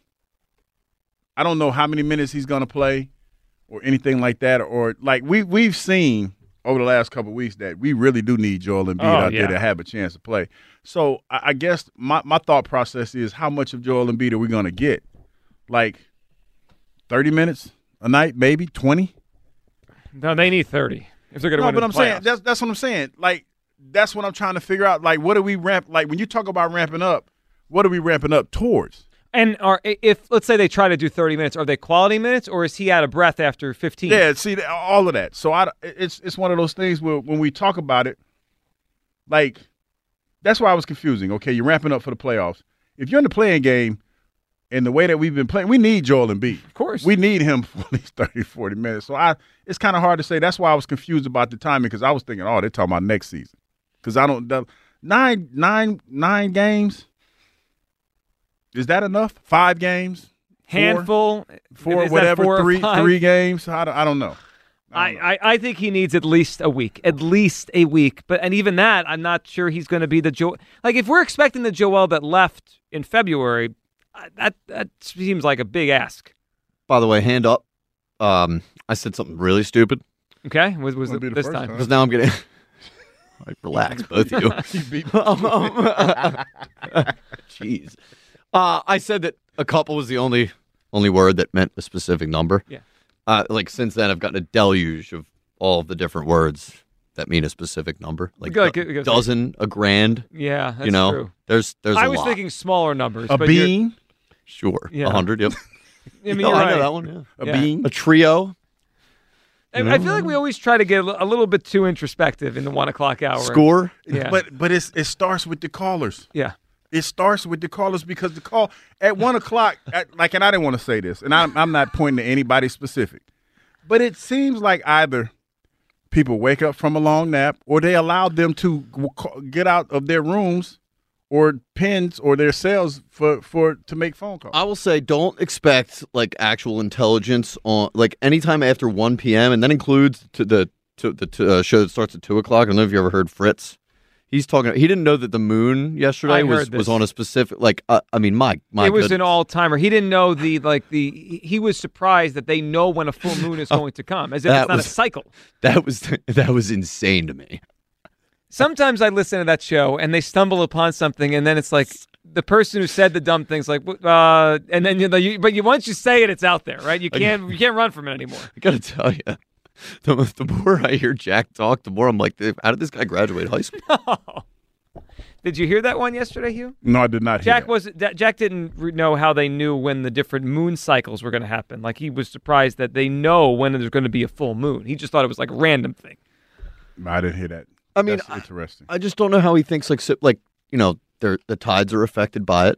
I don't know how many minutes he's gonna play or anything like that. Or like we we've seen over the last couple of weeks that we really do need Joel Embiid Oh, out yeah. there to have a chance to play. So I, I guess my, my thought process is how much of Joel Embiid are we gonna get? Like thirty minutes a night, maybe twenty? No, they need thirty if they're going to No, win but the I'm playoffs. saying that's that's what I'm saying. Like that's what I'm trying to figure out. Like, what do we ramp? Like when you talk about ramping up, what are we ramping up towards? And are if let's say they try to do thirty minutes, are they quality minutes or is he out of breath after fifteen? Yeah, see th- all of that. So I, it's it's one of those things where when we talk about it, like that's why I was confusing. Okay, you're ramping up for the playoffs. If you're in the playing game, and the way that we've been playing, we need Joel Embiid. Of course, we need him for at least thirty, forty minutes. So I, it's kind of hard to say. That's why I was confused about the timing because I was thinking, oh, they're talking about next season. Because I don't the, nine nine nine games. Is that enough? Five games? Handful? Four, Is that whatever, four or three five? three games? I don't, I don't know. I, I, I think he needs at least a week, at least a week. But and even that, I'm not sure he's going to be the Joel. Like if we're expecting the Joel that left in February, uh, that that seems like a big ask. By the way, hand up. Um, I said something really stupid. Okay, was was it be the this first time? time. Because now I'm getting. Like, relax, both of you. You beat Um, um, Jeez. Uh, I said that a couple was the only only word that meant a specific number. Yeah. Uh, like since then, I've gotten a deluge of all of the different words that mean a specific number. Like Like, a it goes- dozen, a grand. Yeah, that's you know, true. there's there's I a was lot. thinking smaller numbers. A but you're- bean? Sure, a Yeah. hundred. Yep. I mean, No, you're I right. know that one. Yeah. A Yeah. bean? A trio. I, I feel like we always try to get a li- a little bit too introspective in the one o'clock hour. Score. Yeah. But but it's it starts with the callers. Yeah. It starts with the callers because the call at one o'clock, at, like, and I didn't want to say this, and I'm, I'm not pointing to anybody specific, but it seems like either people wake up from a long nap or they allowed them to w- ca- get out of their rooms or pens or their cells for, for to make phone calls. I will say, don't expect like actual intelligence on like anytime after one p.m. and that includes to the to the to, uh, show that starts at two o'clock. I don't know if you ever heard Fritz. He's talking. He didn't know that the moon yesterday I was, heard this. was on a specific like. Uh, I mean, my my. It was goodness. an all timer. He didn't know the like the. He he was surprised that they know when a full moon is going to come, as if That it's not was- a cycle. That was that was insane to me. Sometimes I listen to that show and they stumble upon something, and then it's like the person who said the dumb thing's like, uh, and then you know, you, but you once you say it, it's out there, right? You can't you can't run from it anymore. I gotta tell you, the, the more I hear Jack talk, the more I'm like, how did this guy graduate high school? Did you hear that one yesterday, Hugh? No, I did not hear Jack that. was Da- Jack didn't re- know how they knew when the different moon cycles were going to happen. Like he was surprised that they know when there's going to be a full moon. He just thought it was like a random thing. I didn't hear that. I mean, That's interesting. I just don't know how he thinks like so- like you know, they're, the tides are affected by it.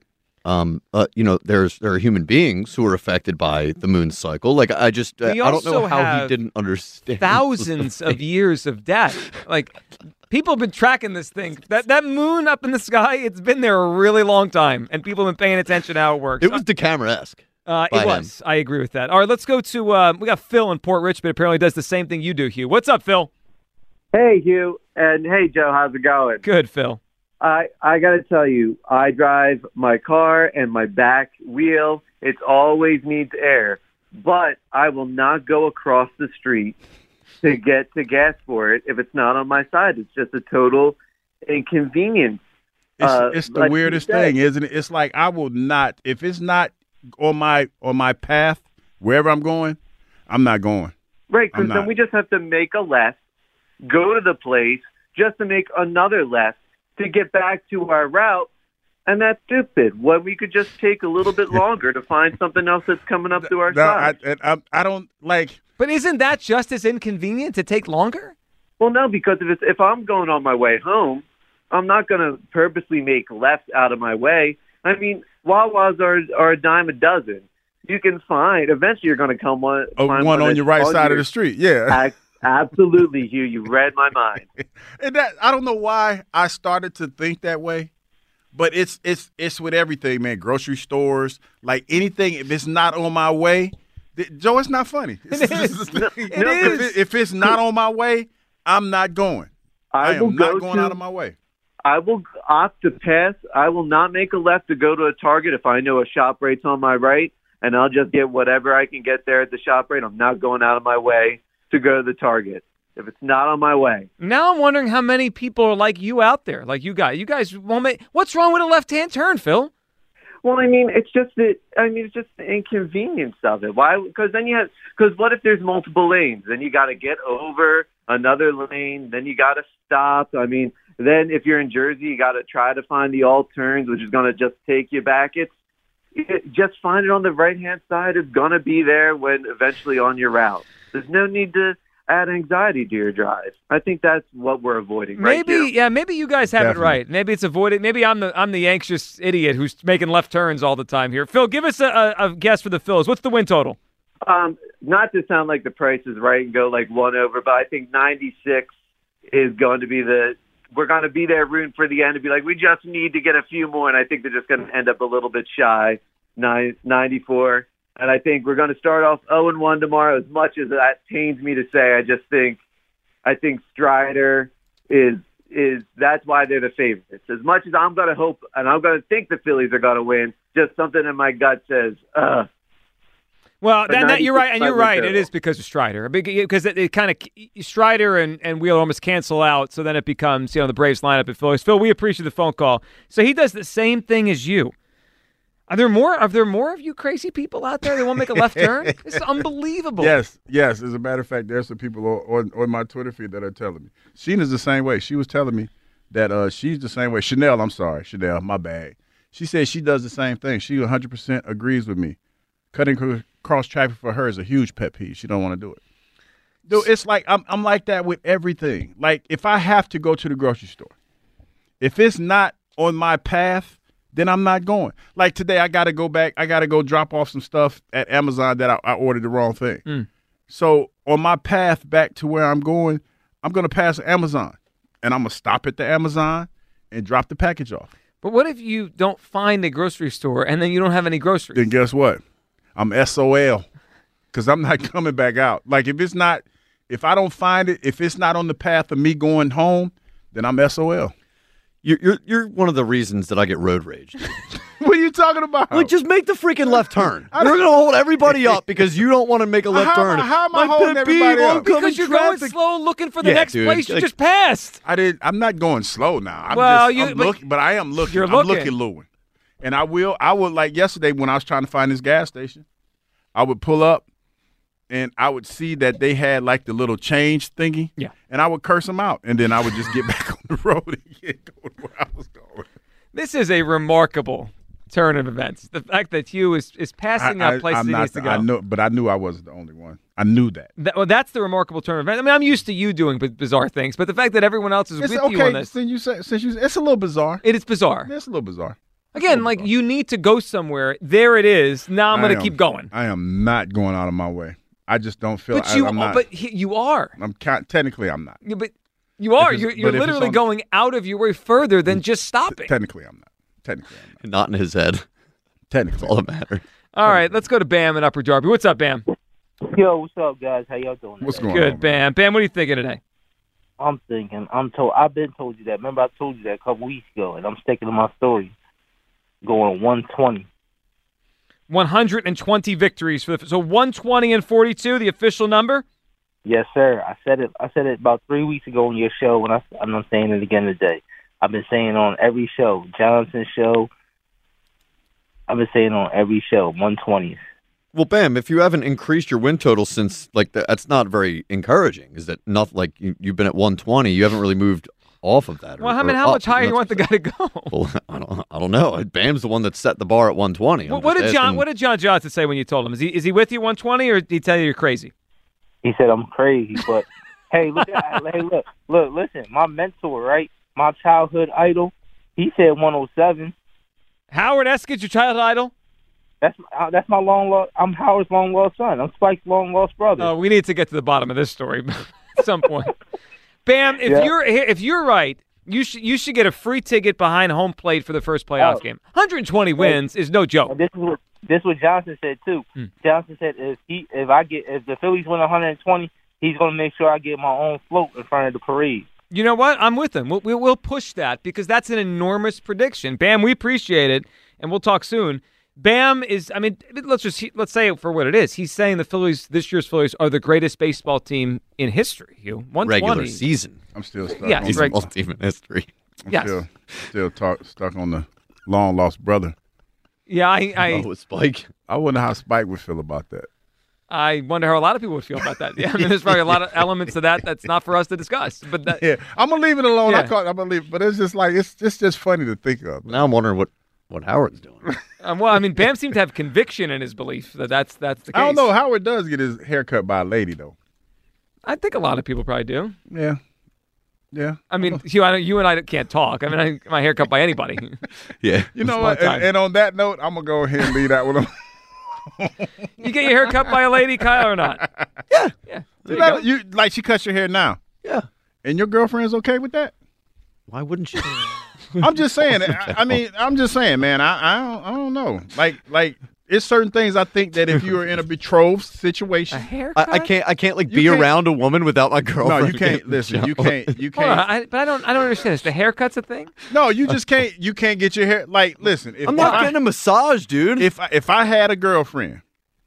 um, uh, you know, there's there are human beings who are affected by the moon's cycle. Like I just, uh, I We don't know also how he have didn't understand thousands of years of data. Like people have been tracking this thing. That that moon up in the sky, it's been there a really long time, and people have been paying attention to how it works. It was Decameron-esque. Uh, by it was. I agree with that. All right, let's go to. Uh, we got Phil in Port Richmond. Apparently, does the same thing you do, Hugh. What's up, Phil? Hey, Hugh, and hey, Joe. How's it going? Good, Phil. I I got to tell you, I drive my car and my back wheel. It always needs air, but I will not go across the street to get to gas for it if it's not on my side. It's just a total inconvenience. It's, Uh, it's the like you weirdest said. thing, isn't it? It's like I will not if it's not on my on my path wherever I'm going, I'm not going. Right, I'm because then not. we just have to make a left, go to the place, just to make another left to get back to our route, and that's stupid. When we could just take a little bit longer to find something else that's coming up to our No, I, side. I, I don't like. But isn't that just as inconvenient to take longer? Well, no, because if it's, if I'm going on my way home, I'm not going to purposely make left out of my way. I mean, Wawas are, are a dime a dozen. You can find, eventually you're going to come one, Oh, find one on that's your right side of your- the street, yeah. Ac- Absolutely, Hugh. You read my mind. And that I don't know why I started to think that way, but it's it's it's with everything, man. Grocery stores, like anything. If it's not on my way, th- Joe, it's not funny. It's, It is. it's- It no, is. If, it, if it's not on my way, I'm not going. I, I will am not go going to- out of my way. I will opt to pass. I will not make a left to go to a Target if I know a shop rate's on my right, and I'll just get whatever I can get there at the shop rate. I'm not going out of my way to go to the Target if it's not on my way. Now I'm wondering how many people are like you out there, like you guys. You guys won't make. What's wrong with a left-hand turn, Phil? Well, I mean, it's just the. I mean, it's just the inconvenience of it. Why? Because then you have. Because what if there's multiple lanes? Then you got to get over another lane. Then you got to stop. I mean, then if you're in Jersey, you got to try to find the all turns, which is going to just take you back. It's it, just find it on the right hand side. It's going to be there when eventually on your route. There's no need to add anxiety to your drive. I think that's what we're avoiding. Right, Maybe, Joe? yeah, maybe you guys have Definitely. it right. Maybe it's avoided. Maybe I'm the I'm the anxious idiot who's making left turns all the time here. Phil, give us a, a, a guess for the Phils. What's the win total? Um, not to sound like the price is right and go like one over, but I think ninety-six is going to be the. We're going to be there rooting for the end and be like, we just need to get a few more, and I think they're just going to end up a little bit shy, nine, ninety-four. And I think we're going to start off oh and one tomorrow. As much as that pains me to say, I just think, I think Strider is is that's why they're the favorites. As much as I'm going to hope and I'm going to think the Phillies are going to win, just something in my gut says, ugh. Well, But that, that, you're right, and you're ninety-six right. It total. is because of Strider, because it, it kind of Strider and, and Wheeler almost cancel out, so then it becomes you know the Braves lineup at Phillies. Phil, we appreciate the phone call. So he does the same thing as you. Are there more? Are there more of you crazy people out there that won't make a left turn? This is unbelievable. Yes, yes. As a matter of fact, there's some people on, on, on my Twitter feed that are telling me. Sheena's the same way. She was telling me that uh, she's the same way. Chanel, I'm sorry, Chanel, my bad. She says she does the same thing. She one hundred percent agrees with me. Cutting cr- cross traffic for her is a huge pet peeve. She don't want to do it. Dude, it's like I'm I'm like that with everything. Like if I have to go to the grocery store, if it's not on my path, then I'm not going. Like today, I got to go back. I got to go drop off some stuff at Amazon that I, I ordered the wrong thing. Mm. So on my path back to where I'm going, I'm going to pass Amazon, and I'm going to stop at the Amazon and drop the package off. But what if you don't find a grocery store and then you don't have any groceries? Then guess what? I'm S O L because I'm not coming back out. Like if it's not, if I don't find it, if it's not on the path of me going home, then I'm S O L. You're, you're you're one of the reasons that I get road rage. What are you talking about? Like, just make the freaking left turn. I You're don't- going to hold everybody up because you don't want to make a left How turn. am I- how am I My holding pet everybody peeve, up? oncoming Because you're going traffic. slow looking for the Yeah, next dude, place you like- just passed. I did. I'm not going slow now. I'm Well, just, you- I'm but look, but I am looking. you're I'm looking. looking, Lewin. And I will. I would like yesterday when I was trying to find this gas station. I would pull up, and I would see that they had like the little change thingy. Yeah. And I would curse them out, and then I would just get back on the road and get going where I was going. This is a remarkable turn of events. The fact that Hugh is, is passing I, out places I'm he not needs to the- go. I know, but I knew I wasn't the only one. I knew that. That, well, that's the remarkable turn of events. I mean, I'm used to you doing b- bizarre things, but the fact that everyone else is It's with okay. you on this, Since you say, since you, it's a little bizarre. it is bizarre. It's a little bizarre. Again, like you need to go somewhere. There it is. Now I'm going to keep going. I am not going out of my way. I just don't feel. But I, you, I'm not, but he, you are. I'm technically I'm not. Yeah, but you are. If You're, it's- you're but if it's literally on- going out of your way further than just stopping. Technically, I'm not. Technically, I'm Not in his head. Technically. That's all that matters. All right, let's go to Bam in Upper Darby. What's up, Bam? Yo, what's up, guys? How y'all doing? What's today? going Good, Bam. Bam, what are you thinking today? I'm thinking. I'm told. I've been told you that. Remember, I told you that a couple weeks ago, and I'm sticking to my story. Going one twenty. one hundred twenty victories for the so one twenty and forty-two, the official number. Yes, sir. I said it. I said it about three weeks ago on your show, and I, I'm saying it again today. I've been saying it on every show, Johnson's show. I've been saying it on every show, one twenties. Well, Bam, if you haven't increased your win total since, like, the, that's not very encouraging. Is that not like you, you've been at one twenty? You haven't really moved off of that. Or, Well, I mean, or how up. much higher That's- you want the guy to go? Well, I don't, I don't know. Bam's the one that set the bar at one twenty. I'm What, what just did John? asking- What did John Johnson say when you told him? Is he is he with you one twenty, or did he tell you you're crazy? He said I'm crazy, but hey, look, at, hey, look, look, listen. My mentor, right? My childhood idol. He said one oh seven. Howard Eskridge, your childhood idol? That's uh, that's my long lost. I'm Howard's long lost son. I'm Spike's long lost brother. Oh, we need to get to the bottom of this story at some point. Bam, if Yeah. you're if you're right, you should you should get a free ticket behind home plate for the first playoff Oh. game. one hundred twenty wins is no joke. This is what this is what Johnson said too. Hmm. Johnson said if he if I get if the Phillies win one hundred twenty, he's going to make sure I get my own float in front of the parade. You know what? I'm with him. We'll, we'll, we'll push that because that's an enormous prediction. Bam, we appreciate it, and we'll talk soon. Bam is, I mean, let's just let's say it for what it is. He's saying the Phillies, this year's Phillies, are the greatest baseball team in history. You one twenty Regular season. I'm still stuck. Yeah, on it's the- reg- Baseball team in history. I'm Yes. still, still talk, stuck on the long lost brother. Yeah, I I, Oh, Spike. I wonder how Spike would feel about that. I wonder how a lot of people would feel about that. Yeah, I mean, there's probably a lot of elements to that that's not for us to discuss. But that, Yeah, I'm gonna leave it alone. I Yeah. call, I'm gonna leave, but it's just like it's it's just funny to think of. Now I'm wondering what, what Howard's doing. um, well, I mean, Bam seemed to have conviction in his belief that that's that's the case. I don't know. Howard does get his hair cut by a lady though. I think a lot of people probably do. Yeah, yeah. I mean, you, I, don't- you and I can't talk. I mean, I get my hair cut by anybody. Yeah. You know It's what? my time. And, and on that note, I'm gonna go ahead and leave that one. You get your hair cut by a lady, Kyle, or not? Yeah, yeah. You, There you know, go. you like she cuts your hair now. Yeah. And your girlfriend's okay with that? Why wouldn't she? I'm just saying. I, I mean, I'm just saying, man. I I don't, I don't know. Like like it's certain things I think that if you are in a betrothed situation, haircut? I, I can't. I can't like You be can't- around a woman without my no, girlfriend. you can't. getting Listen, you jealous. can't. You Hold on, can't. I, but I don't. I don't understand this. The haircut's a thing. No, you just can't. You can't get your hair. Like, listen. If I'm not if I- getting a massage, dude. If I, if I had a girlfriend,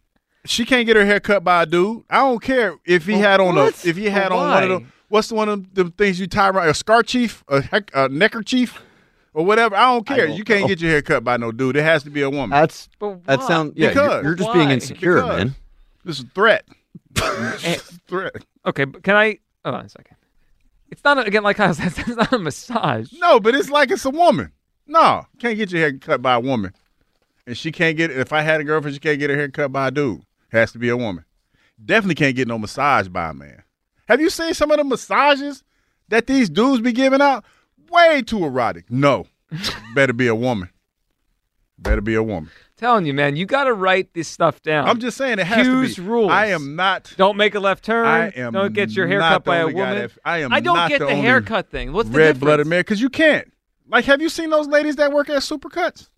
she can't get her hair cut by a dude. I don't care if he Well, had on what? a if he had Well, on one of why? the what's the one of them things you tie around a scar chief, a, heck, a neckerchief, or whatever. I don't care. don't you can't know. get your hair cut by no dude. It has to be a woman. That's But that why? sounds. Yeah, Because. you're, you're just being Why? insecure, Because. man. This is a threat. It's a threat. Okay, but can I? Hold on a second. It's not again like I was. It's not a massage. No, but it's like it's a woman. No, can't get your hair cut by a woman, and she can't get. If I had a girlfriend, she can't get her hair cut by a dude. Has to be a woman. Definitely can't get no massage by a man. Have you seen some of the massages that these dudes be giving out? Way too erotic. No, better be a woman. Better be a woman. Telling you, man, you got to write this stuff down. I'm just saying it has Hughes to be. rules. I am not. Don't make a left turn. I am Don't get your hair not cut the by a only guy woman. that- I am I don't not get the the, only haircut thing. What's the red blooded difference? man, because you can't. Like, have you seen those ladies that work at Supercuts?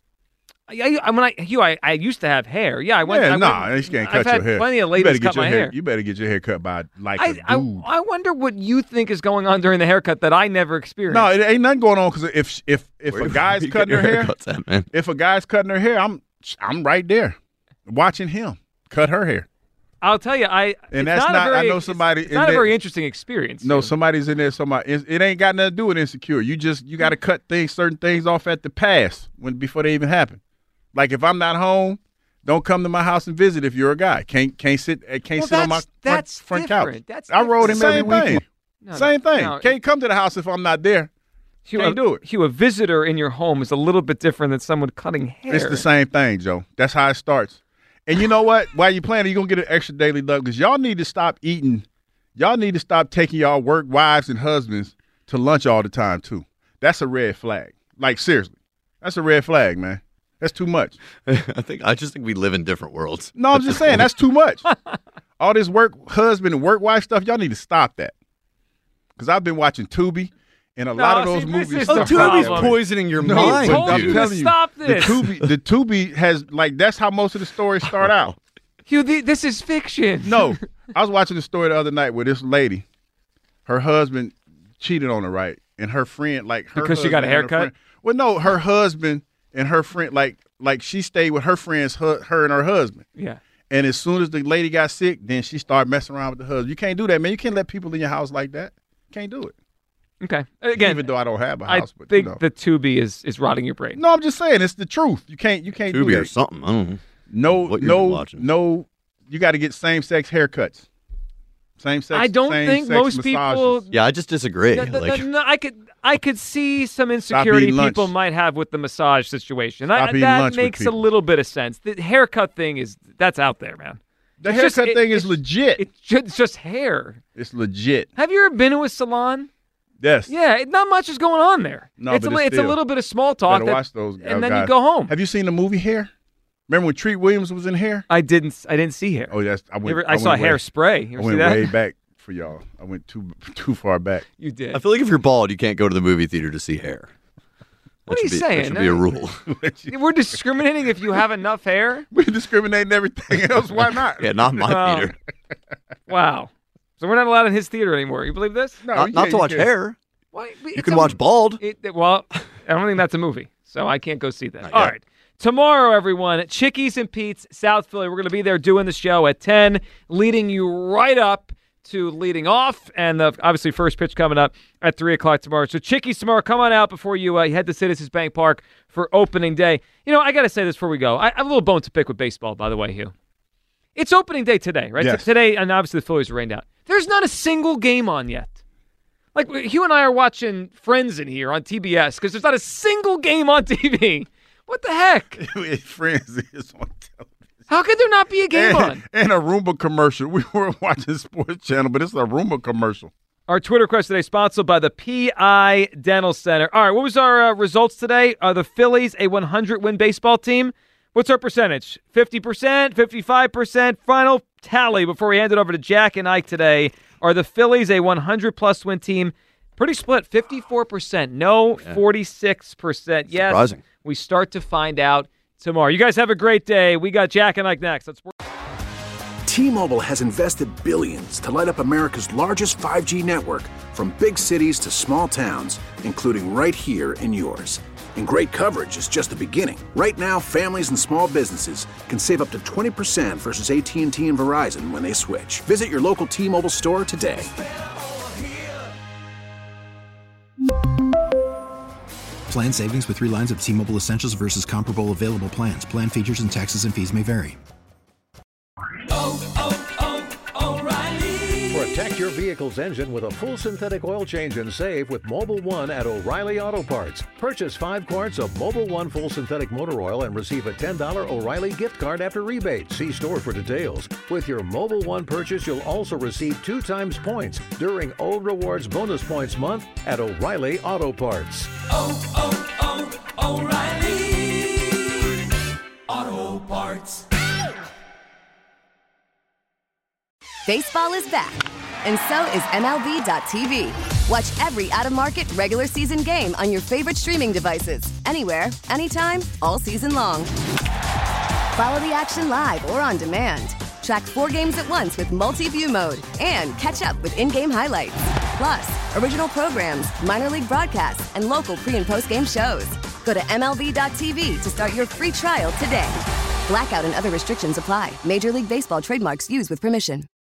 I, I, when I, you, I, I used to have hair. Yeah, I went. Yeah, I nah, went, you can't I've cut had your hair. Plenty of You ladies better get cut your my hair. hair. You better get your hair cut by like I, a I, dude. I wonder what you think is going on during the haircut that I never experienced. No, it ain't nothing going on because if if if Where- a guy's where you cutting get her your hair, haircuts at, man? if a guy's cutting her hair, I'm I'm right there, watching him cut her hair. I'll tell you, I And it's that's not. not- a I very, know somebody It's in not a that- very interesting experience. No, you know? somebody's in there. Somebody. It, it ain't got nothing to do with insecure. You just you got to cut things, certain things off at the pass when before they even happen. Like if I'm not home, don't come to my house and visit if you're a guy. Can't can't sit uh, can't Well, sit on my that's- front, that's front couch. different. That's I rode him different. every Same weekend. thing. No, no, Same thing. no, Can't come to the house if I'm not there. Hugh, Can't a, do it. Hugh, a visitor in your home is a little bit different than someone cutting hair. It's the same thing, Joe. That's how it starts. And you know what? While you playing, you're going to get an extra daily love because y'all need to stop eating. Y'all need to stop taking y'all work wives and husbands to lunch all the time, too. That's a red flag. Like, seriously. That's a red flag, man. That's too much. I think I just think we live in different worlds. No, I'm just saying that's too much. All this work husband and work wife stuff, y'all need to stop that. Because I've been watching Tubi, and a No, lot of see, those this movies. is the Oh, Tubi's problem. poisoning your No, mind. but I'm you to telling you, stop this. The Tubi, the Tubi has like that's how most of the stories start out. Hugh, the, this is fiction. No, I was watching the story the other night where this lady, her husband cheated on her, right, and her friend like her Because she got a husband and her haircut? friend- Well, no, her husband and her friend like like she stayed with her friends, her, her and her husband. Yeah. And as soon as the lady got sick, then she started messing around with the husband. You can't do that, man. You can't let people in your house like that. Can't do it. Okay. Again, even though I don't have a I house, but think you know. the Tubi is is rotting your brain. No, I'm just saying it's the truth. You can't you can't do Tubi that. or something. I don't know. No, what you're no, watching. no. You got to get same sex haircuts. Same sex. I don't same think sex most massages. people. Yeah, I just disagree. No, no, like, no, no, I could I could see some insecurity eating lunch. people might have with the massage situation. Stop I, eating that lunch with makes a people. little bit of sense. The haircut thing is that's out there, man. The It's haircut just- it- thing is it's- legit. It's just, it's just hair. It's legit. Have you ever been to a salon? Yes. Yeah, it, not much is going on there. No, it's but a, li- it's it's a still- little bit of small talk. Better that- watch those. and then guys. you go home. Have you seen the movie Hair? Remember when Treat Williams was in Hair? I didn't. I didn't see hair. Oh, yes. I went. You ever- I went saw way- Hairspray. You ever I went see that? way back for y'all. I went too too far back. You did. I feel like if you're bald, you can't go to the movie theater to see Hair. What That are you should be- saying? That should be a rule. We're discriminating if you have enough hair. We're discriminating everything else. Why not? Yeah, not my Wow. theater. Wow. So we're not allowed in his theater anymore. You believe this? No, Not, you not can't- to you watch can't. Hair. Why, You can watch Bald. It, it- well, I don't think that's a movie, so I can't go see that. Not All yet. right. Tomorrow, everyone, Chickies and Pete's, South Philly. We're going to be there doing the show at ten, leading you right up to leading off, and the obviously first pitch coming up at three o'clock tomorrow. So Chickies tomorrow, come on out before you, uh, you head to Citizens Bank Park for opening day. You know, I got to say this before we go. I, I have a little bone to pick with baseball, by the way, Hugh. It's opening day today, right? Yes. T- today, and obviously the Phillies are rained out. There's not a single game on yet. Like, Hugh and I are watching Friends in here on T B S because there's not a single game on T V. What the heck? Friends is on television. How could there not be a game and, on? And a Roomba commercial. We were watching Sports Channel, but it's a Roomba commercial. Our Twitter question today sponsored by the P I Dental Center. All right, what was our uh, results today? Are the Phillies a one hundred win baseball team? What's our percentage? fifty percent, fifty-five percent? Final tally before we hand it over to Jack and Ike today. Are the Phillies a one hundred plus win team? Pretty split, fifty-four percent no, Yeah. forty-six percent yes. Surprising. We start to find out tomorrow. You guys have a great day. We got Jack and Ike next. Let's T-Mobile has invested billions to light up America's largest five G network, from big cities to small towns, including right here in yours. And great coverage is just the beginning. Right now, families and small businesses can save up to twenty percent versus A T and T and Verizon when they switch. Visit your local T-Mobile store today. Plan savings with three lines of T-Mobile Essentials versus comparable available plans. Plan features and taxes and fees may vary. Protect your vehicle's engine with a full synthetic oil change and save with Mobile One at O'Reilly Auto Parts. Purchase five quarts of Mobile One full synthetic motor oil and receive a ten dollars O'Reilly gift card after rebate. See store for details. With your Mobile One purchase, you'll also receive two times points during O Rewards Bonus Points Month at O'Reilly Auto Parts. Oh, oh, oh, O'Reilly Auto Parts. Baseball is back, and so is M L B dot T V. Watch every out-of-market regular season game on your favorite streaming devices, anywhere, anytime, all season long. Follow the action live or on demand. Track four games at once with multi-view mode and catch up with in-game highlights. Plus, original programs, minor league broadcasts, and local pre- and post-game shows. Go to M L B dot T V to start your free trial today. Blackout and other restrictions apply. Major League Baseball trademarks used with permission.